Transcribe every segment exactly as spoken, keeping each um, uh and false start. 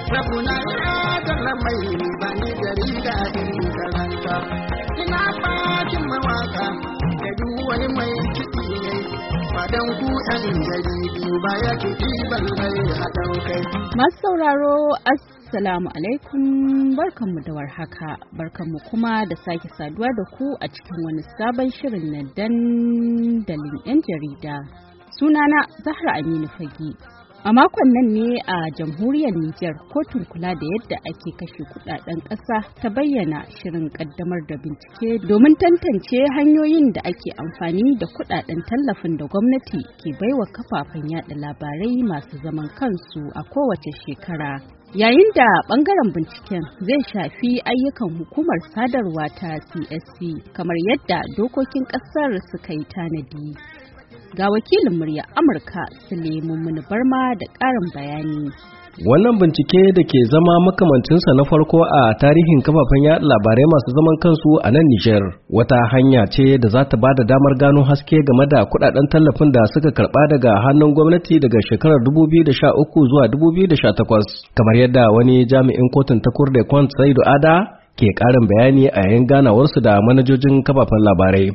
rabuna ya dalla mai ba ni jarida in karanta ina bakin mawaka da duk wani mai kiɗi ne fadan ku ɗan jaridu ba ya kiɗi balle a ɗaukai. Masu sauraro Assalamu alaikum, barkanmu da warhaka, barkanmu kuma da sake saduwa da ku a cikin wani sabon shirin na dandalin 'yan jarida. Sunana Zahra Aminu Fage. A makon nan ne a jamhuriyar Nijar kotun kula da yadda ake kashe kudaden ƙasa ta bayyana shirin kaddamar da bincike domin tantance hanyoyin da ake amfani da kudaden tallafin da gwamnati ke baiwa kafafen yada labarai masu zaman kansu a kowace shekara. Yayin da bangaren binciken zai shafi ayyukan hukumar sadarwa ta C S C kamar yadda dokokin ƙasar suka yi tanadi. Ga wakilin murya Amurka Suleiman Muni Barma da ƙarin bayani. Wannan bincike da ke zama makamancinsa na farko a tarihin kafafen yaɗa labarai masu zaman kansu a nan Nijar wata hanya ce da za ta ba da damar gano haske game da kudaden tallafin da suka karba daga hannun gwamnati daga shekarar dubu biyu da sha uku zuwa dubu biyu da sha takwas, kamar yadda wani jami'in kotun ta Cour des comptes Saidu Ada ke ƙarin bayani a yayin ganawarsu da manajojin kafafen labarai.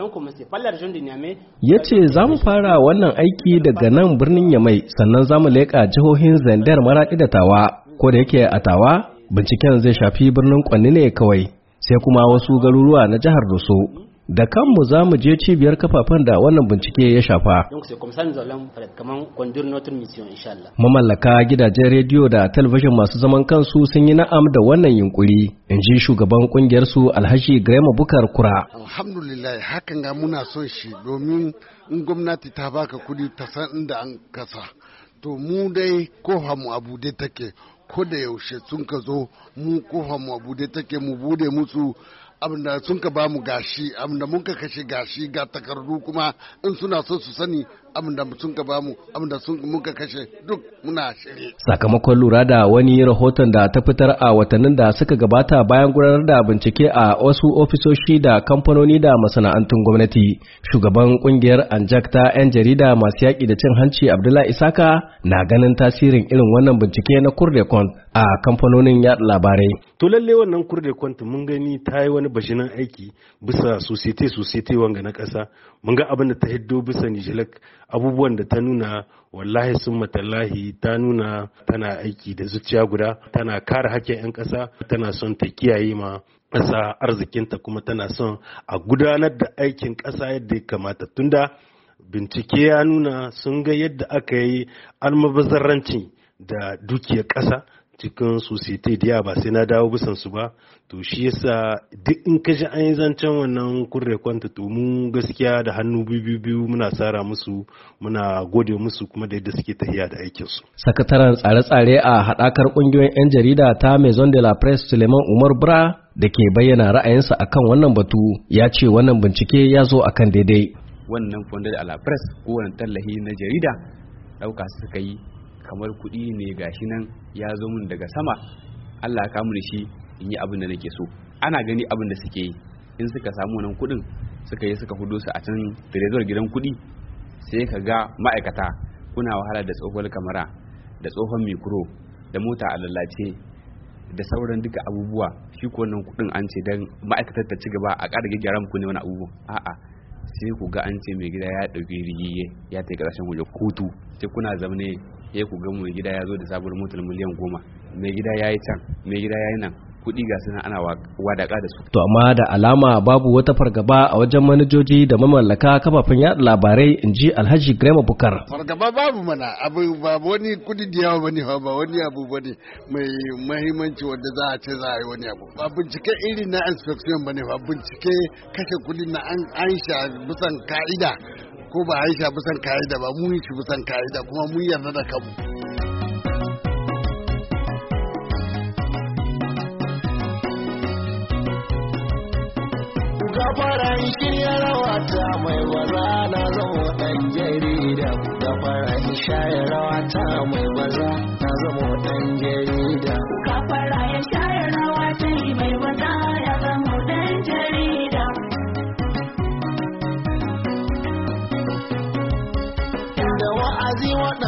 Ya ce za mu fara wannan aiki daga nan birnin Yamai sannan za mu leƙa jihohin Zandar, Maraɗi da Tawa, ko da yake a Tawa binciken zai shafi birnin Kwanni ne kawai, sai kuma wasu garuruwa na jihar Doso. Da kanmu za mu je cibiyar kafafen da wannan bincike ya shafa. Mamallaka gidajen rediyo da talabijin masu zaman kansu sun yi na'am da wannan yunkuri, in ji shugaban kungiyar su Alhaji Grema Bukar Kura. Alhamdulillah hakan ga muna son shi domin in gwamnati ta baka kudi ta san inda an kasa. To mu dai kofa mu abu dai take, ko da yaushe sun ka zo mu kofa mu abu dai take mu bude musu abinda sun ka ba mu gashi, abinda mun ka kashe gashi ga takardu kuma in suna so su sani abinda sun ka ba mu, abinda sun mun ka kashe duk muna shirye. Sakamakon lura da wani rahoton da ta fitar a watannin da suka gabata bayan gudanar da bincike a wasu ofisoshi da kamfanoni da masana'antun gwamnati, shugaban kungiyar Anjak ta 'yan jarida masu yaƙi da cin hanci Abdullahi Isaka na ganin tasirin irin wannan bincike na Cour des comptes a kamfanonin yaɗa labarai. To lalle wannan Cour des comptes mun gani ta yi wani bashinan aiki bisa societe societe wanga na ƙasa, mun ga abin da ta hiddo bisa Nijilak, abubuwan da ta nuna wallahi sun matallahi ta nuna tana aiki da zuciya guda, tana kare hakkin 'yan ƙasa, tana son ta kiyaye ma ƙasa arzikinta, kuma tana son a gudanar da aikin ƙasa yadda ya kamata. Tunda bincike ya nuna sun ga yadda aka yi almubazzaranci da dukiyar ƙasa cikin society da ba sai na dawo bisan su ba. To shi yasa duk in ka ji an yi zancen wannan kurre kwanta, to mu gaskiya da hannu biyu biyu muna tsara musu, muna gode musu kuma da yadda suke tafiya da aikin su. Sakataren tsare-tsare a haɗakar ƙungiyoyin 'yan jarida ta Maison de la Presse Suleiman Umar Bra da ke bayyana ra'ayinsa akan wannan batu ya ce wannan bincike ya zo akan daidai. Wannan fondar de la Presse ko wannan tallahi na jarida ɗauka suka yi kamar kuɗi ne gashi nan ya zo mun daga sama, Allah ya kamu da shi in yi abin da nake so. Ana gani abin da suke yi, in suka samu wannan kuɗin suka yi suka hudo su a can trezor gidan kuɗi, sai ka ga ma'aikata kuna wahala da tsohon kamera da tsohon mikro da mota a lallace da sauran duka abubuwa. Shi ko wannan kuɗin an ce dan ma'aikatar ta ci gaba a ƙara gyara muku ne wani abubuwa, a'a sai ku ga an ce mai gida ya ɗauki rigiye ya ta ƙarshen waje kutu, sai kuna zamane ya ku ga mai gida ya zo da sabuwar motar miliyan goma, mai gida ya yi can, mai gida ya yi nan, kuɗi ga suna ana wadaƙa da su. To amma da alama babu wata fargaba a wajen manajoji da mamallaka kafafen yaɗa labarai, in ji Alhaji Grema Bukar. Fargaba babu mana, abu ba wani kuɗi da yawa bane, ba wani abu bane mai mahimmanci wanda za a ce za a yi wani abu. Ba bincike iri na inspection bane, ba bincike kashe kuɗi na an aisha bisan ka'ida ko ba aisha bisan ka'ida ba, mun yi bisan ka'ida kuma mun yarda da kanmu. Gafaran shirya rawata mai baza na zama ɗan jarida. Gafaran shirya rawata mai baza na zama ɗan jarida. Gafaran shirya rawata mai baza ya zama ɗan jarida. Da wa'azi waɗansu suke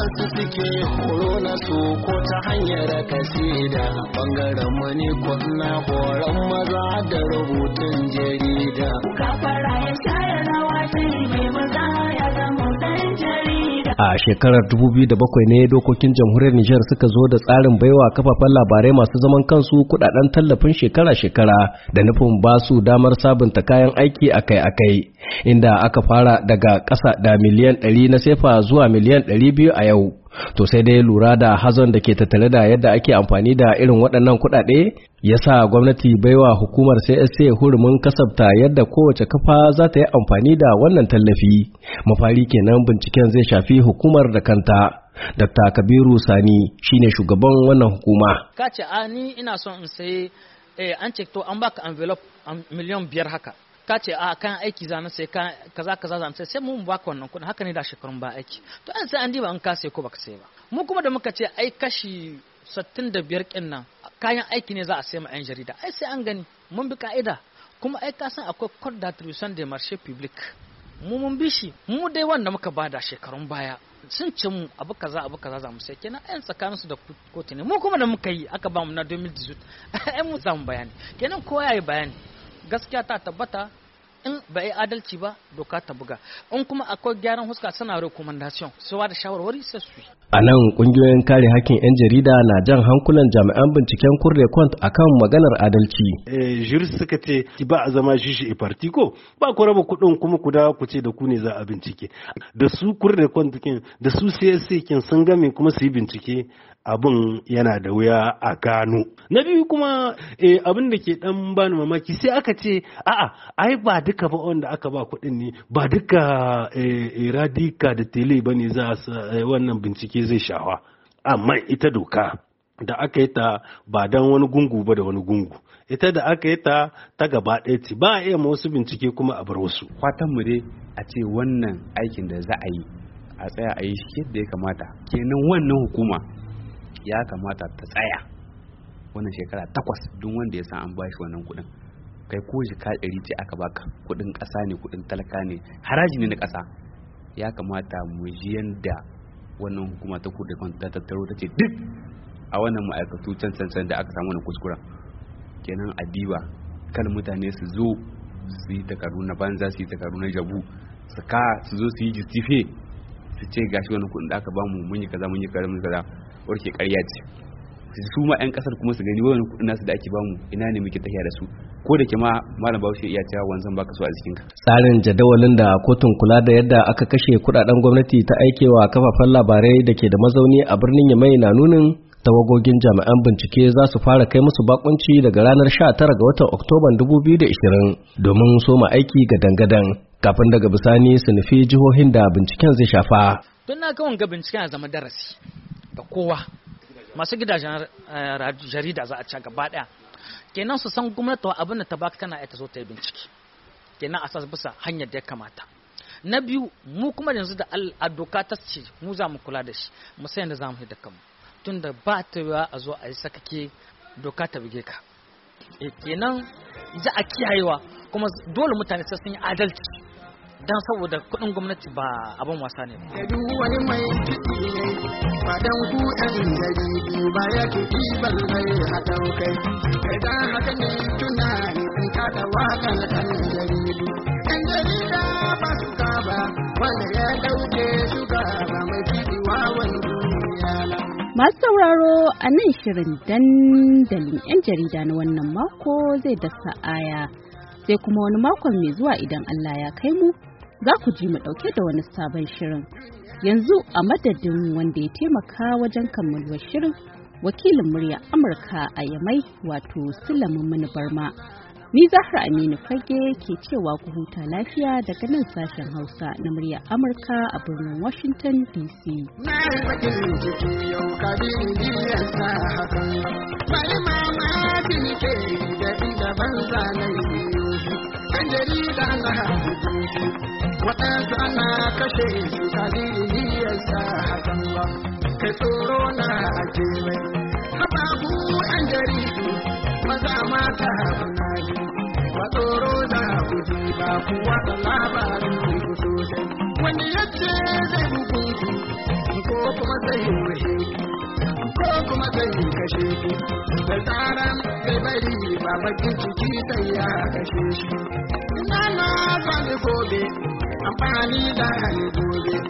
muke horo na su ko ta hanyar kasida bangaren mu ne na horon maza da rubutun jarida kafara ya share rawa sai mai maza ya zama dan jarida. A shekarar dubu biyu da bakwai ne dokokin jamhuriyar Nijar suka zo da tsarin baiwa kafafen labarai masu zaman kansu kudaden tallafin shekara-shekara da nufin ba su damar sabunta kayan aiki akai-akai, inda aka fara daga ƙasa da miliyan ɗari na sefa zuwa miliyan ɗari biyu a yau. To sai dai lura da hazon da ke tattare da yadda ake amfani da irin waɗannan kuɗaɗe ya sa gwamnati baiwa hukumar C S A hurumin kasafta yadda kowace kafa za ta yi amfani da wannan tallafi. Mafari kenan binciken zai shafi hukumar da kanta. Dokta Kabiru Sani shine shugaban wannan hukuma. Ka ce a ni ina son in sayi eh, an ce to an baka envelope miliyan biyar haka. Ka ce a kan aiki zana sai kaza kaza zan sai sai mun baka wannan kudin haka ne da shekarun ba aiki to an sai an diba an ka sai ko baka sai ba mu kuma da muka ce ai kashi sittin da biyar kin nan kayan aiki ne za a sai ma yan jarida ai sai an gani mun bi ka'ida kuma ai ka san akwai code d'attribution des marchés publics mu mun bi shi mu dai wanda muka bada shekarun baya sun ce mu abu kaza abu kaza za mu sai kenan ayan tsakanin su da kotu ne mu kuma da muka yi aka ba mu na dubu biyu da dix-huit ai mu za mu bayani kenan kowa yayi bayani gaskiya ta tabbata in ba yi adalci ba doka ta buga in kuma akwai gyaran huska suna recommendation suwa da shawarwari sai su yi. A nan kungiyoyin kare hakkin 'yan jarida na jan hankulan jami'an binciken kurre kwant akan maganar adalci. Eh, juris suka ce ba a zama shishi e partiko ba ku raba kuɗin kuma ku dawo ku ce da ku ne za a bincike da su kurre kwant kin da su C S A kin sun game kuma su yi bincike abin yana da wuya a gano. Na biyu kuma eh, abin da ke dan bani mamaki sai aka ce a'a ai ba duka ba wanda aka ba kuɗin ne ba duka eh, radika da tele ba ne za su eh, wannan bincike zai shawa amma ita doka da aka yi ta ba dan wani gungu ba da wani gungu ita da aka yi ta ta gaba ɗaya ce ba a iya wasu bincike kuma a bar wasu. Fatan mu dai a ce wannan aikin da za a yi a tsaya a yi shi yadda ya kamata kenan wannan hukuma ya kamata ta tsaya wannan shekara takwas duk wanda ya san an bashi wannan kudin kai ko shi ka ɗari ce aka baka kudin ƙasa ne kudin talaka ne haraji ne na ƙasa ya kamata mu ji yanda wannan hukuma ta kuɗe kan ta tattaro ta ce duk a wannan ma'aikatu can can da aka samu wannan kuskuren kenan a diba kan mutane su zo su yi takaru na banza su yi takaru na jabu su ka su zo su yi justifiye su ce gashi wannan kudin da aka bamu mun yi kaza mun yi kaza mun yi kaza warke ƙarya ce su ma 'yan kasar kuma su gani wani kudin nasu da ake bamu ina ne muke tafiya da su ko da ke ma malam Bahaushe iya cewa wanzan baka so a jikin ka. Tsarin jadawalin da kotun kula da yadda aka kashe kudaden gwamnati ta aikewa kafafen labarai da ke da mazauni a birnin Yamai na nunin tawagogin jami'an bincike za su fara kai musu bakunci daga ranar sha tara ga watan Oktoban dubu biyu da ishirin domin soma aiki ga dangadan kafin daga bisani su nufi jihohin da binciken zai shafa. Don na ga wanga binciken ya zama darasi ga kowa masu gidajen jarida za a ci gaba daya kenan su san gwamnati abin da ta baka tana ita zo ta yi bincike kenan a sa bisa hanyar da ya kamata. Na biyu mu kuma yanzu da a doka ta ce mu za mu kula da shi mu san yadda za mu da kanmu tunda ba ta yiwa a zo a yi sakake doka ta bige ka kenan za a kiyayewa kuma dole mutane sai sun yi adalci dan saboda kudin gwamnati ba abin wasa ne ba. Duk wani mai ciki ne ba dan ku ɗan jaridu ba ya tuki balle haɗau kai. Idan haka ne tunani in kada waƙar ɗan jaridu. Ɗan jarida ba su kaba wanda ya ɗauke su gaba mai ciki wawan duniya na. Masu sauraro a nan shirin dandalin 'yan jarida na wannan mako zai dasa aya. Sai kuma wani makon mai zuwa idan Allah ya kai mu za ku ji mu ɗauke da wani sabon shirin. Yanzu a madadin wanda ya taimaka wajen kammaluwar shirin wakilin murya Amurka a Yamai wato Sulaiman Mani Barma. Ni Zahra Aminu Fage ke cewa ku huta lafiya daga nan sashen Hausa na murya Amurka a birnin Washington D C. Na yi bakin ciki yau kabin biyar sa hakan. Bari mamaki ne ke da inda ban zanayi. Ɗan jarida na hajji waɗansu ana kashe su kadiri sa hakan ba kai tsoro na ake mai haɓaɓu ɗan jaridu maza mata kuna ji ba tsoro da kuji ba kuwa da labarin ku sosai wani yace zai hukunku ko kuma zai wuce ko kuma zai kashe ku da tsaran zai bari ba bakin ciki sai ya kashe shi ina na sani gobe amfani da hali gobe